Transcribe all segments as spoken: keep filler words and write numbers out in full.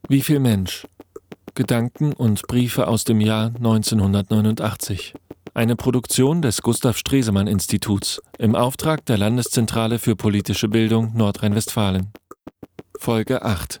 Wie viel Mensch? Gedanken und Briefe aus dem Jahr neunzehnhundertneunundachtzig. Eine Produktion des Gustav Stresemann Instituts im Auftrag der Landeszentrale für politische Bildung Nordrhein-Westfalen. Folge acht.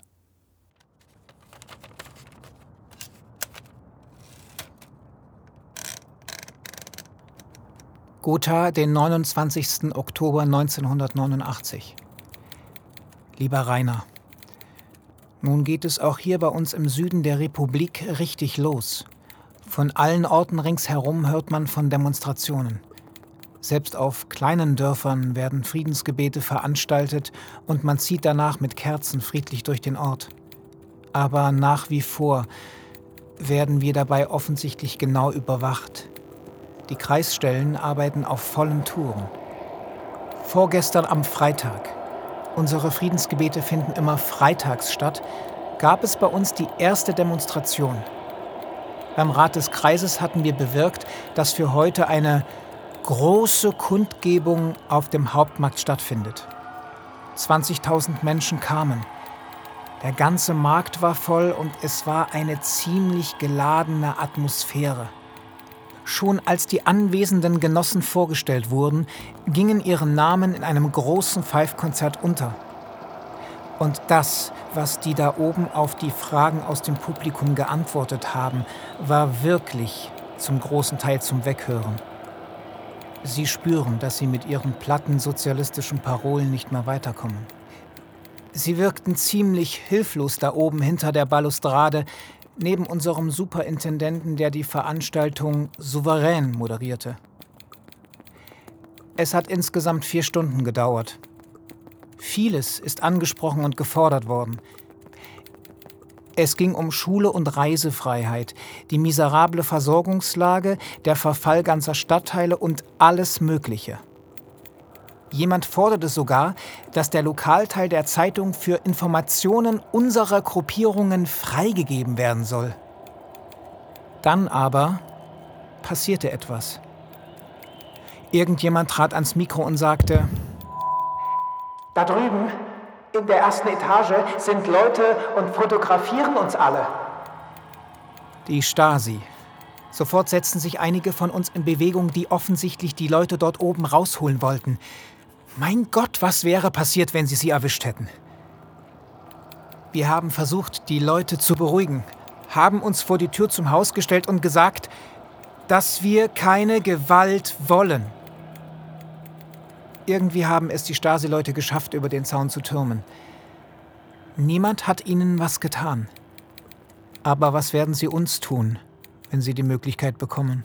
Gotha, den neunundzwanzigsten Oktober neunzehnhundertneunundachtzig. Lieber Rainer, nun geht es auch hier bei uns im Süden der Republik richtig los. Von allen Orten ringsherum hört man von Demonstrationen. Selbst auf kleinen Dörfern werden Friedensgebete veranstaltet und man zieht danach mit Kerzen friedlich durch den Ort. Aber nach wie vor werden wir dabei offensichtlich genau überwacht. Die Kreisstellen arbeiten auf vollen Touren. Vorgestern am Freitag, unsere Friedensgebete finden immer freitags statt, gab es bei uns die erste Demonstration. Beim Rat des Kreises hatten wir bewirkt, dass für heute eine große Kundgebung auf dem Hauptmarkt stattfindet. zwanzigtausend Menschen kamen. Der ganze Markt war voll und es war eine ziemlich geladene Atmosphäre. Schon als die anwesenden Genossen vorgestellt wurden, gingen ihre Namen in einem großen Pfeifkonzert unter. Und das, was die da oben auf die Fragen aus dem Publikum geantwortet haben, war wirklich zum großen Teil zum Weghören. Sie spüren, dass sie mit ihren platten sozialistischen Parolen nicht mehr weiterkommen. Sie wirkten ziemlich hilflos da oben hinter der Balustrade, neben unserem Superintendenten, der die Veranstaltung souverän moderierte. Es hat insgesamt vier Stunden gedauert. Vieles ist angesprochen und gefordert worden. Es ging um Schule und Reisefreiheit, die miserable Versorgungslage, der Verfall ganzer Stadtteile und alles Mögliche. Jemand forderte sogar, dass der Lokalteil der Zeitung für Informationen unserer Gruppierungen freigegeben werden soll. Dann aber passierte etwas. Irgendjemand trat ans Mikro und sagte: Da drüben, in der ersten Etage, sind Leute und fotografieren uns alle. Die Stasi. Sofort setzten sich einige von uns in Bewegung, die offensichtlich die Leute dort oben rausholen wollten. Mein Gott, was wäre passiert, wenn sie sie erwischt hätten? Wir haben versucht, die Leute zu beruhigen, haben uns vor die Tür zum Haus gestellt und gesagt, dass wir keine Gewalt wollen. Irgendwie haben es die Stasi-Leute geschafft, über den Zaun zu türmen. Niemand hat ihnen was getan. Aber was werden sie uns tun, wenn sie die Möglichkeit bekommen?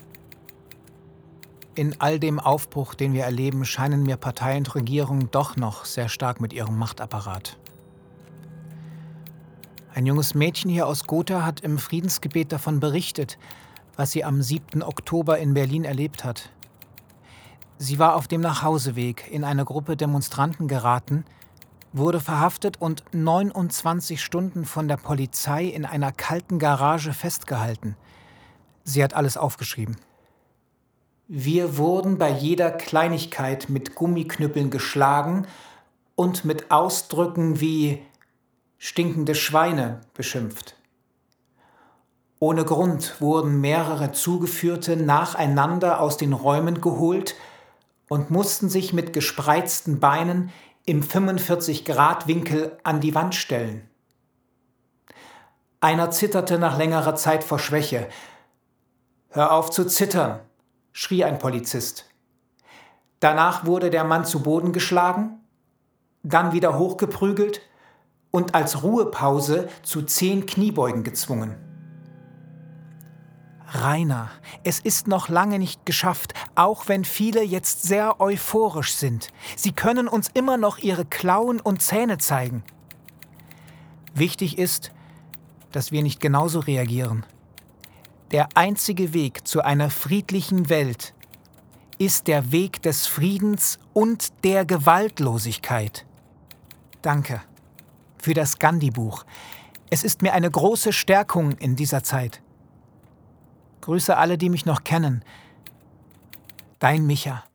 In all dem Aufbruch, den wir erleben, scheinen mir Partei und Regierung doch noch sehr stark mit ihrem Machtapparat. Ein junges Mädchen hier aus Gotha hat im Friedensgebet davon berichtet, was sie am siebten Oktober in Berlin erlebt hat. Sie war auf dem Nachhauseweg in eine Gruppe Demonstranten geraten, wurde verhaftet und neunundzwanzig Stunden von der Polizei in einer kalten Garage festgehalten. Sie hat alles aufgeschrieben. Wir wurden bei jeder Kleinigkeit mit Gummiknüppeln geschlagen und mit Ausdrücken wie stinkende Schweine beschimpft. Ohne Grund wurden mehrere Zugeführte nacheinander aus den Räumen geholt und mussten sich mit gespreizten Beinen im fünfundvierzig Grad Winkel an die Wand stellen. Einer zitterte nach längerer Zeit vor Schwäche. »Hör auf zu zittern«, schrie ein Polizist. Danach wurde der Mann zu Boden geschlagen, dann wieder hochgeprügelt und als Ruhepause zu zehn Kniebeugen gezwungen. Rainer, es ist noch lange nicht geschafft, auch wenn viele jetzt sehr euphorisch sind. Sie können uns immer noch ihre Klauen und Zähne zeigen. Wichtig ist, dass wir nicht genauso reagieren. Der einzige Weg zu einer friedlichen Welt ist der Weg des Friedens und der Gewaltlosigkeit. Danke für das Gandhi-Buch. Es ist mir eine große Stärkung in dieser Zeit. Grüße alle, die mich noch kennen. Dein Micha.